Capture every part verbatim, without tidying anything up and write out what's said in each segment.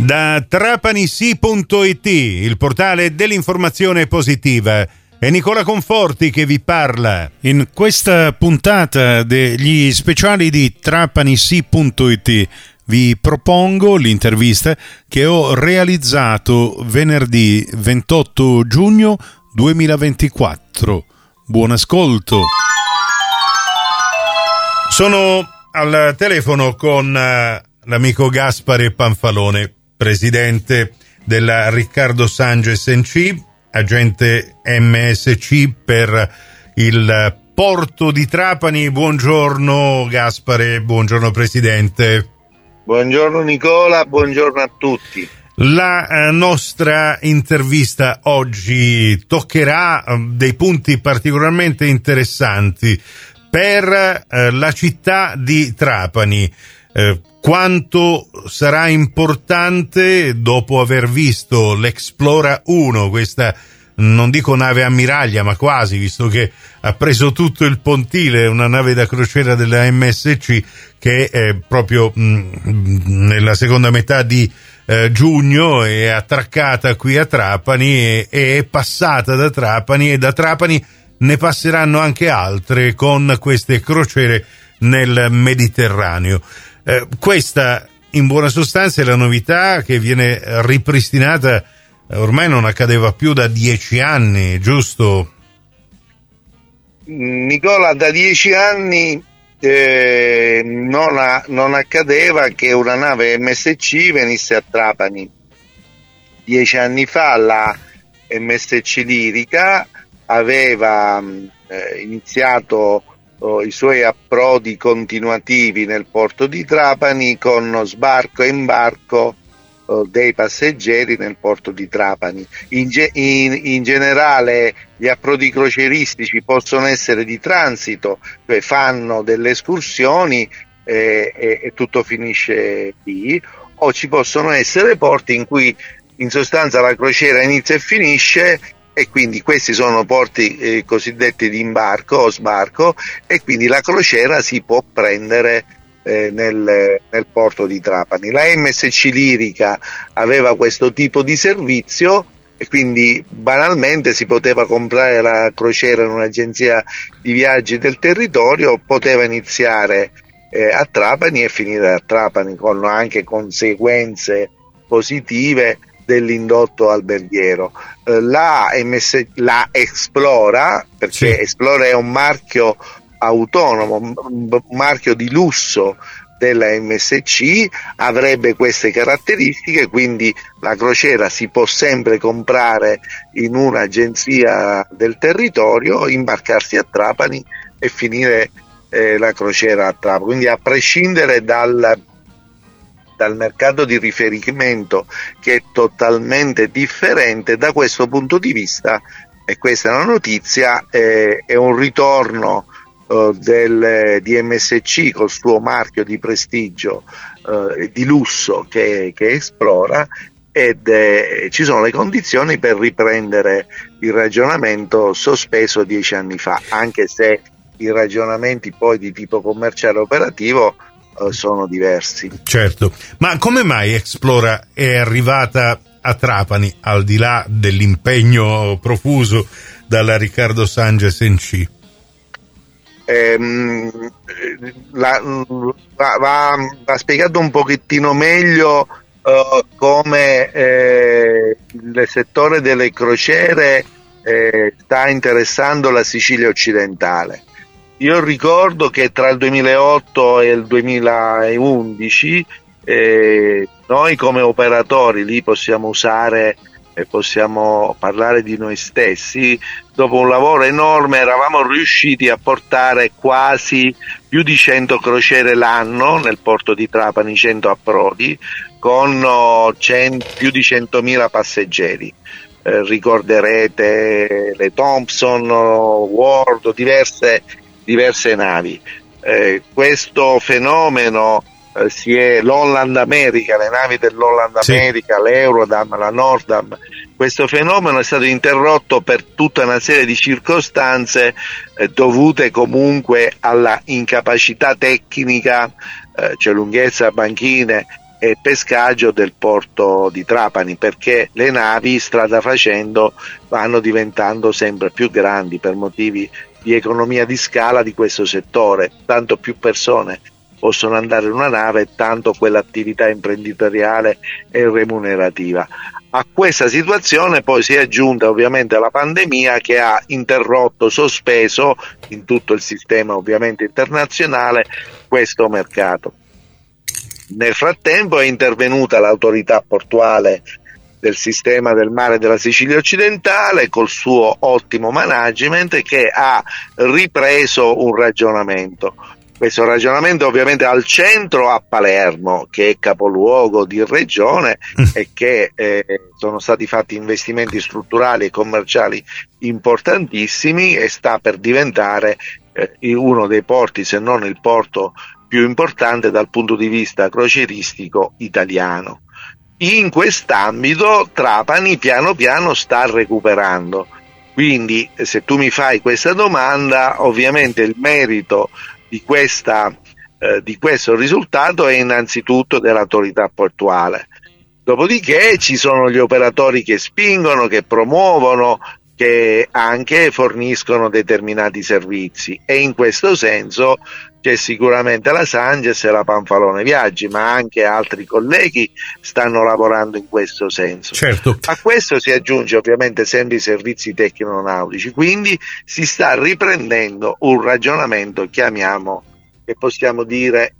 Da trapanisi punto it, il portale dell'informazione positiva, è Nicola Conforti che vi parla. In questa puntata degli speciali di trapanisi punto it vi propongo l'intervista che ho realizzato venerdì ventotto giugno duemilaventiquattro. Buon ascolto. Sono al telefono con uh, l'amico Gaspare Panfalone, presidente della Riccardo Sange S C, agente M S C per il porto di Trapani. Buongiorno Gaspare, buongiorno presidente. Buongiorno Nicola, buongiorno a tutti. La eh, nostra intervista oggi toccherà eh, dei punti particolarmente interessanti per eh, la città di Trapani. Eh, quanto sarà importante, dopo aver visto l'Explora uno, questa non dico nave ammiraglia ma quasi, visto che ha preso tutto il pontile, una nave da crociera della M S C che è proprio mh, nella seconda metà di eh, giugno è attraccata qui a Trapani e, e è passata da Trapani, e da Trapani ne passeranno anche altre con queste crociere nel Mediterraneo. Eh, questa in buona sostanza è la novità che viene ripristinata, ormai non accadeva più da dieci anni, giusto? Nicola, da dieci anni eh, non, ha, non accadeva che una nave M S C venisse a Trapani. Dieci anni fa la M S C Lirica aveva eh, iniziato i suoi approdi continuativi nel porto di Trapani con sbarco e imbarco oh, dei passeggeri nel porto di Trapani. In, ge- in, in generale gli approdi crocieristici possono essere di transito, cioè fanno delle escursioni eh, e, e tutto finisce lì, o ci possono essere porti in cui in sostanza la crociera inizia e finisce, e quindi questi sono porti eh, cosiddetti di imbarco o sbarco, e quindi la crociera si può prendere eh, nel, nel porto di Trapani. La M S C Lirica aveva questo tipo di servizio e quindi banalmente si poteva comprare la crociera in un'agenzia di viaggi del territorio, poteva iniziare eh, a Trapani e finire a Trapani, con anche conseguenze positive dell'indotto alberghiero. Eh, la, M S, la Explora, perché sì. Explora è un marchio autonomo, un marchio di lusso della M S C, avrebbe queste caratteristiche, quindi la crociera si può sempre comprare in un'agenzia del territorio, imbarcarsi a Trapani e finire eh, la crociera a Trapani, quindi a prescindere dal dal mercato di riferimento, che è totalmente differente. Da questo punto di vista, e questa è una notizia, eh, è un ritorno eh, del, di M S C col suo marchio di prestigio eh, di lusso che, che Explora, ed eh, ci sono le condizioni per riprendere il ragionamento sospeso dieci anni fa, anche se i ragionamenti poi di tipo commerciale operativo sono diversi. Certo, ma come mai Explora è arrivata a Trapani, al di là dell'impegno profuso dalla Riccardo Sange S C? Eh, la, va, va, va spiegato un pochettino meglio uh, come eh, il settore delle crociere eh, sta interessando la Sicilia occidentale. Io ricordo che tra il duemilaotto e il duemilaundici eh, noi come operatori, lì possiamo usare e possiamo parlare di noi stessi, dopo un lavoro enorme eravamo riusciti a portare quasi più di cento crociere l'anno nel porto di Trapani, cento approdi, con oh, cento, più di centomila passeggeri. Eh, ricorderete le Thompson, Ward, diverse diverse navi. Eh, questo fenomeno eh, si è l'Holland America, le navi dell'Holland sì. America, l'Eurodam, la Nordam, questo fenomeno è stato interrotto per tutta una serie di circostanze eh, dovute comunque alla incapacità tecnica, eh, cioè lunghezza banchine e pescaggio del porto di Trapani, perché le navi strada facendo vanno diventando sempre più grandi per motivi di economia di scala di questo settore. Tanto più persone possono andare in una nave, tanto quell'attività imprenditoriale è remunerativa. A questa situazione poi si è aggiunta ovviamente la pandemia, che ha interrotto, sospeso in tutto il sistema ovviamente internazionale questo mercato. Nel frattempo è intervenuta l'autorità portuale del sistema del mare della Sicilia occidentale col suo ottimo management, che ha ripreso un ragionamento. Questo ragionamento ovviamente al centro a Palermo, che è capoluogo di regione e che eh, sono stati fatti investimenti strutturali e commerciali importantissimi, e sta per diventare eh, uno dei porti, se non il porto più importante dal punto di vista crocieristico italiano. In quest'ambito Trapani piano piano sta recuperando, quindi se tu mi fai questa domanda, ovviamente il merito di questa eh, di questo risultato è innanzitutto dell'autorità portuale. Dopodiché ci sono gli operatori che spingono, che promuovono, che anche forniscono determinati servizi, e in questo senso c'è sicuramente la Sanges e la Panfalone Viaggi, ma anche altri colleghi stanno lavorando in questo senso. Certo. A questo si aggiunge ovviamente sempre i servizi tecnonautici, quindi si sta riprendendo un ragionamento, chiamiamo, che possiamo dire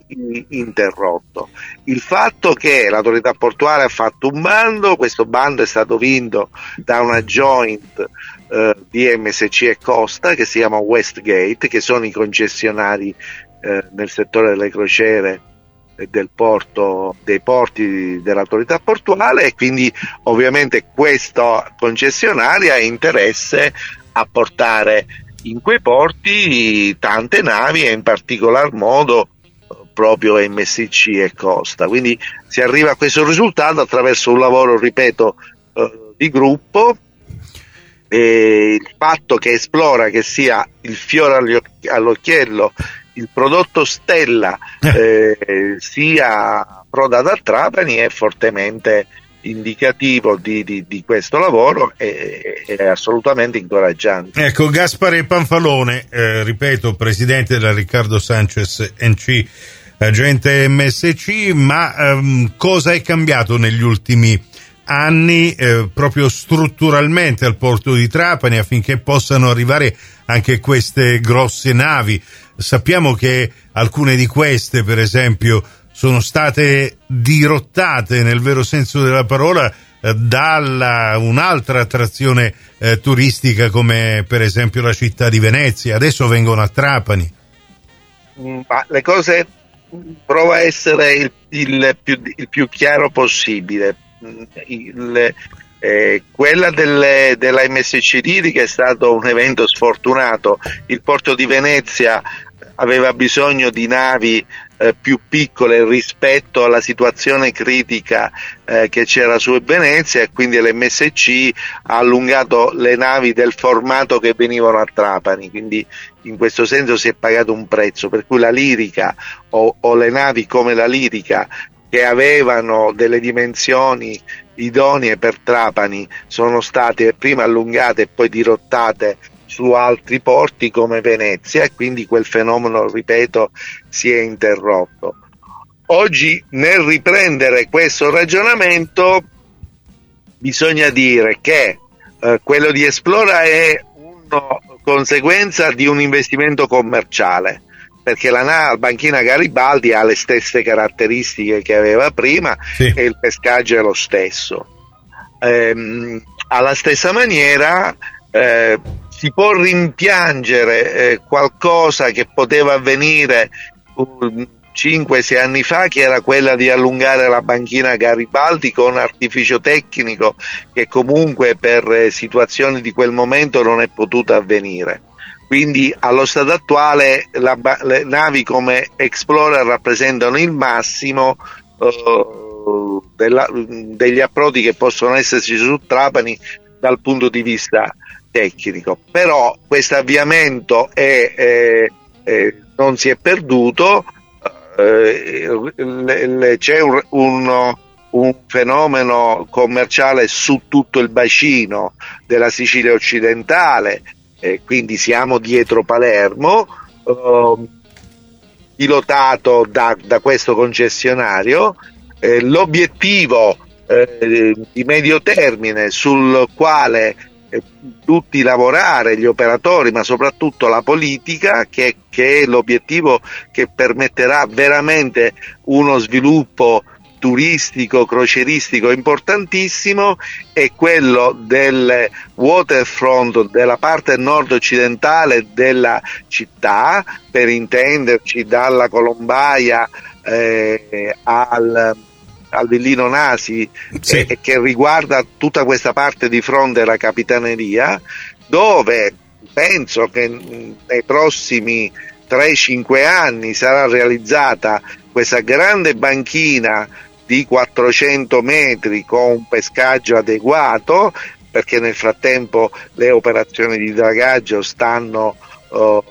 interrotto. Il fatto che l'autorità portuale ha fatto un bando, questo bando è stato vinto da una joint eh, di M S C e Costa, che si chiama Westgate, che sono i concessionari eh, nel settore delle crociere e del porto, dei porti dell'autorità portuale, e quindi ovviamente questa concessionaria ha interesse a portare in quei porti tante navi, e in particolar modo proprio M S C e Costa. Quindi si arriva a questo risultato attraverso un lavoro, ripeto, eh, di gruppo, e il fatto che Esplora, che sia il fiore all'occhiello, il prodotto stella, eh, sia prodato a Trapani, è fortemente indicativo di, di, di questo lavoro, e è assolutamente incoraggiante. Ecco, Gaspare Panfalone, eh, ripeto, presidente della Riccardo Sanchez N C, agente M S C, ma ehm, cosa è cambiato negli ultimi anni eh, proprio strutturalmente al porto di Trapani affinché possano arrivare anche queste grosse navi? Sappiamo che alcune di queste, per esempio, sono state dirottate nel vero senso della parola eh, dalla un'altra attrazione eh, turistica, come per esempio la città di Venezia. Adesso vengono a Trapani. Ma le cose, prova a essere il, il, più, il più chiaro possibile. Il, eh, quella delle, della M S C Lirica è stato un evento sfortunato. Il porto di Venezia aveva bisogno di navi eh, più piccole rispetto alla situazione critica eh, che c'era su Venezia, e quindi l'M S C ha allungato le navi del formato che venivano a Trapani, quindi in questo senso si è pagato un prezzo, per cui la Lirica o, o le navi come la Lirica, che avevano delle dimensioni idonee per Trapani, sono state prima allungate e poi dirottate su altri porti come Venezia, e quindi quel fenomeno, ripeto, si è interrotto. Oggi, nel riprendere questo ragionamento, bisogna dire che eh, quello di Esplora è una conseguenza di un investimento commerciale, perché la, la banchina Garibaldi ha le stesse caratteristiche che aveva prima, sì, e il pescaggio è lo stesso. Ehm, alla stessa maniera eh, si può rimpiangere eh, qualcosa che poteva avvenire uh, cinque sei anni fa, che era quella di allungare la banchina Garibaldi con artificio tecnico che comunque per eh, situazioni di quel momento non è potuta avvenire. Quindi allo stato attuale la, le navi come Explorer rappresentano il massimo uh, della, degli approdi che possono esserci su Trapani dal punto di vista tecnico, però questo avviamento è, è, è, non si è perduto. eh, le, le, c'è un, un, un fenomeno commerciale su tutto il bacino della Sicilia occidentale, eh, quindi siamo dietro Palermo, eh, pilotato da, da questo concessionario. Eh, l'obiettivo eh, di medio termine sul quale eh, tutti lavorare, gli operatori ma soprattutto la politica, che, che è l'obiettivo che permetterà veramente uno sviluppo turistico, crocieristico importantissimo, è quello del waterfront della parte nord-occidentale della città, per intenderci dalla Colombaia eh, al, al Villino Nasi, sì. eh, che riguarda tutta questa parte di fronte alla Capitaneria, dove penso che nei prossimi tre cinque anni sarà realizzata questa grande banchina di quattrocento metri con un pescaggio adeguato, perché nel frattempo le operazioni di dragaggio stanno, uh,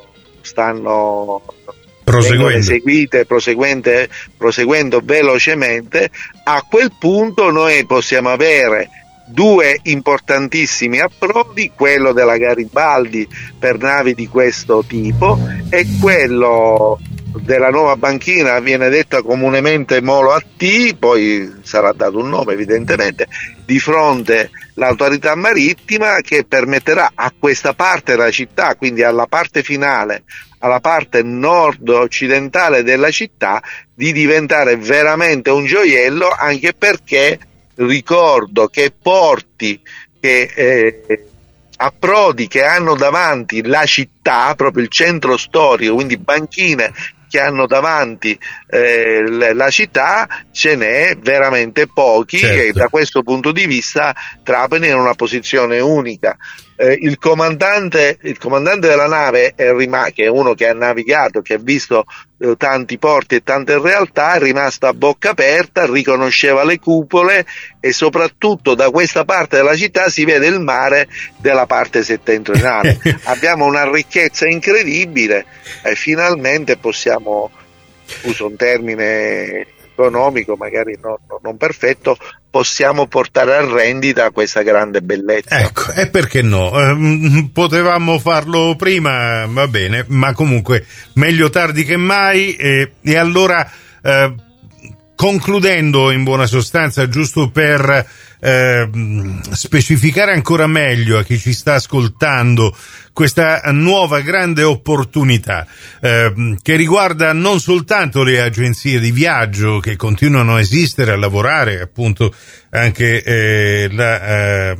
stanno proseguendo. eseguite proseguendo velocemente. A quel punto noi possiamo avere due importantissimi approdi, quello della Garibaldi per navi di questo tipo e quello della nuova banchina, viene detta comunemente Molo a T, poi sarà dato un nome evidentemente, di fronte l'autorità marittima, che permetterà a questa parte della città, quindi alla parte finale, alla parte nord-occidentale della città, di diventare veramente un gioiello, anche perché ricordo che porti che eh, approdi che hanno davanti la città, proprio il centro storico, quindi banchine che hanno davanti eh, la città, ce n'è veramente pochi. Certo. E da questo punto di vista Trapani è in una posizione unica. Eh, il comandante il comandante della nave è rim- che è uno che ha navigato, che ha visto eh, tanti porti e tante realtà, è rimasto a bocca aperta, riconosceva le cupole e soprattutto da questa parte della città si vede il mare della parte settentrionale. Abbiamo una ricchezza incredibile e finalmente possiamo, uso un termine economico magari non, non perfetto, possiamo portare a rendita questa grande bellezza. Ecco, e perché no? Eh, potevamo farlo prima, va bene, ma comunque meglio tardi che mai. Eh, e allora, eh, concludendo in buona sostanza, giusto per eh, specificare ancora meglio a chi ci sta ascoltando questa nuova grande opportunità eh, che riguarda non soltanto le agenzie di viaggio che continuano a esistere, a lavorare, appunto anche eh, la eh,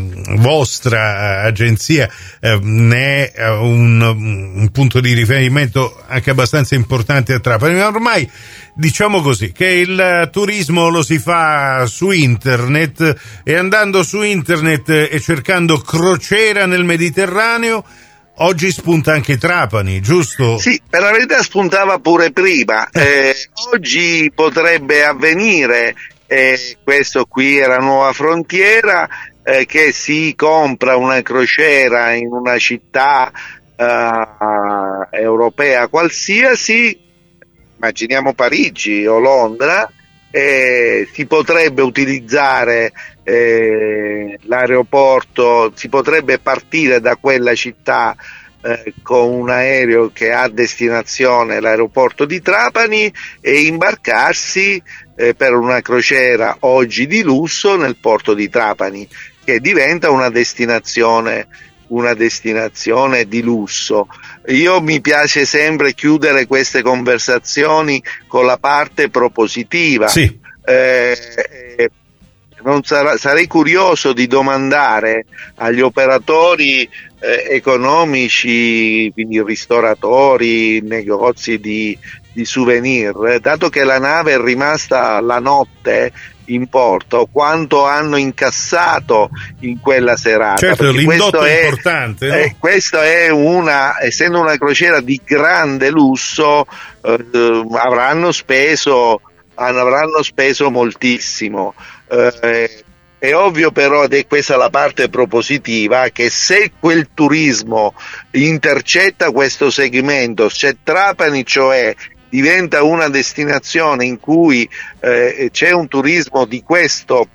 vostra agenzia eh, ne è un, un punto di riferimento anche abbastanza importante a Trapani, ma ormai diciamo così che il turismo lo si fa su internet, e andando su internet e cercando crociera nel Mediterraneo oggi spunta anche Trapani, giusto? Sì, per la verità spuntava pure prima. Eh, oggi potrebbe avvenire, eh, questo qui è la nuova frontiera, eh, che si compra una crociera in una città eh, europea qualsiasi, immaginiamo Parigi o Londra, eh, si potrebbe utilizzare eh, l'aeroporto, si potrebbe partire da quella città eh, con un aereo che ha destinazione l'aeroporto di Trapani e imbarcarsi eh, per una crociera oggi di lusso nel porto di Trapani, che diventa una destinazione una destinazione di lusso. Io mi piace sempre chiudere queste conversazioni con la parte propositiva. Sì. Eh, eh, non sarà, sarei curioso di domandare agli operatori eh, economici, quindi ristoratori, negozi di, di souvenir, dato che la nave è rimasta la notte in porto, quanto hanno incassato in quella serata. Certo, l'indotto è importante, no? eh, questo è una, essendo una crociera di grande lusso, eh, avranno speso avranno speso moltissimo. Eh, è ovvio però, ed è questa la parte propositiva, che se quel turismo intercetta questo segmento, se Trapani cioè diventa una destinazione in cui eh, c'è un turismo di questo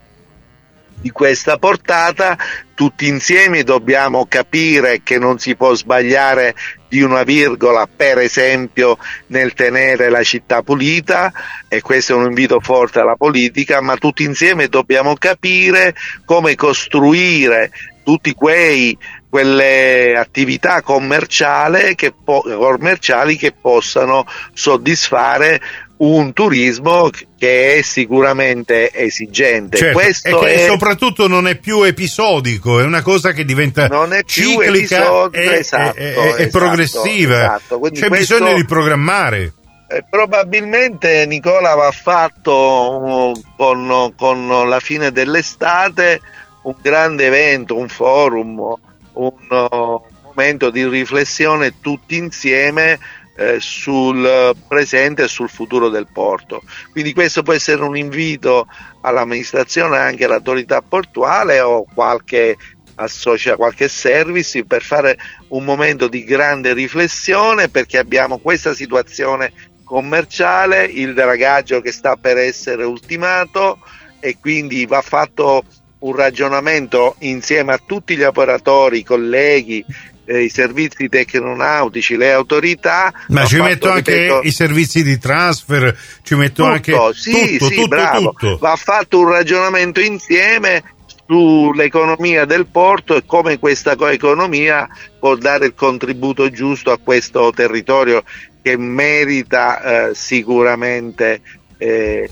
di questa portata, tutti insieme dobbiamo capire che non si può sbagliare di una virgola, per esempio nel tenere la città pulita, e questo è un invito forte alla politica, ma tutti insieme dobbiamo capire come costruire tutti quei quelle attività commerciali che, po- commerciali che possano soddisfare un turismo che è sicuramente esigente. Certo, Questo e che è... soprattutto non è più episodico, è una cosa che diventa non è più ciclica episodico, e, esatto, e, e, esatto, e progressiva. Esatto. C'è questo, bisogno di programmare. Eh, probabilmente, Nicola, va fatto uh, con, con la fine dell'estate un grande evento, un forum, un uh, momento di riflessione tutti insieme eh, sul presente e sul futuro del porto. Quindi questo può essere un invito all'amministrazione e anche all'autorità portuale o qualche associa qualche service per fare un momento di grande riflessione, perché abbiamo questa situazione commerciale, il dragaggio che sta per essere ultimato, e quindi va fatto un ragionamento insieme a tutti gli operatori, i colleghi, eh, i servizi tecnonautici, le autorità. Ma ci fatto, metto anche ripeto, i servizi di transfer, ci metto tutto, anche sì, tutto, sì, tutto, bravo. tutto. Va fatto un ragionamento insieme sull'economia del porto e come questa economia può dare il contributo giusto a questo territorio che merita eh, sicuramente eh,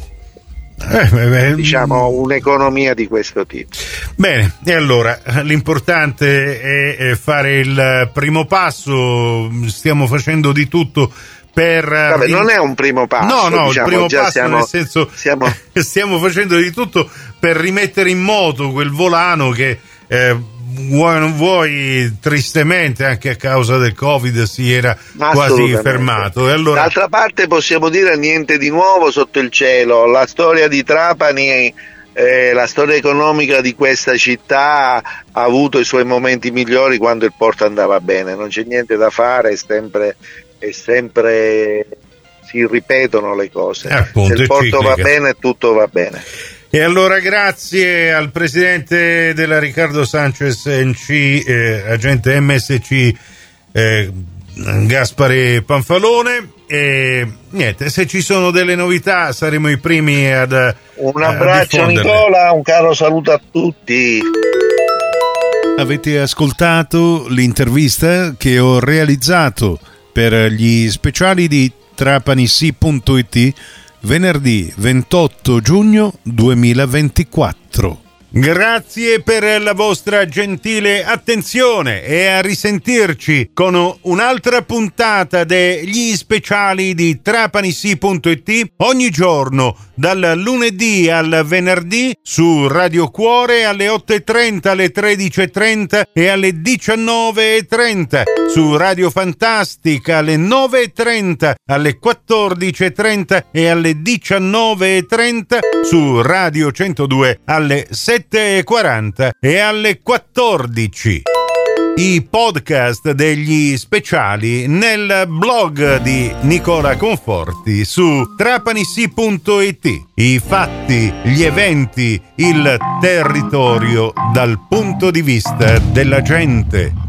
Eh, beh, diciamo un'economia di questo tipo. Bene, e allora l'importante è fare il primo passo, stiamo facendo di tutto per... Vabbè, non è un primo passo. No, no, diciamo, il primo già passo siamo, nel senso siamo... stiamo facendo di tutto per rimettere in moto quel volano che eh, vuoi non vuoi, tristemente anche a causa del Covid si era quasi fermato. E allora... D'altra parte possiamo dire niente di nuovo sotto il cielo. La storia di Trapani, eh, la storia economica di questa città ha avuto i suoi momenti migliori quando il porto andava bene, non c'è niente da fare, è sempre, è sempre si ripetono le cose. Eh, appunto, se il porto ciclica. va bene, tutto va bene. E allora grazie al presidente della Ricardo Sanchez N C, eh, agente M S C eh, Gaspare Panfalone, e niente, se ci sono delle novità saremo i primi ad un abbraccio a Nicola, un caro saluto a tutti. Avete ascoltato l'intervista che ho realizzato per gli speciali di trapanisi punto it venerdì ventotto giugno duemilaventiquattro. Grazie per la vostra gentile attenzione e a risentirci con un'altra puntata degli speciali di trapanisi punto it ogni giorno dal lunedì al venerdì su Radio Cuore alle otto e trenta, alle tredici e trenta e alle diciannove e trenta, su Radio Fantastica alle nove e trenta, alle quattordici e trenta e alle diciannove e trenta, su Radio centodue alle sette e quaranta e alle quattordici. I podcast degli speciali nel blog di Nicola Conforti su trapanisi punto it. I fatti, gli eventi, il territorio dal punto di vista della gente.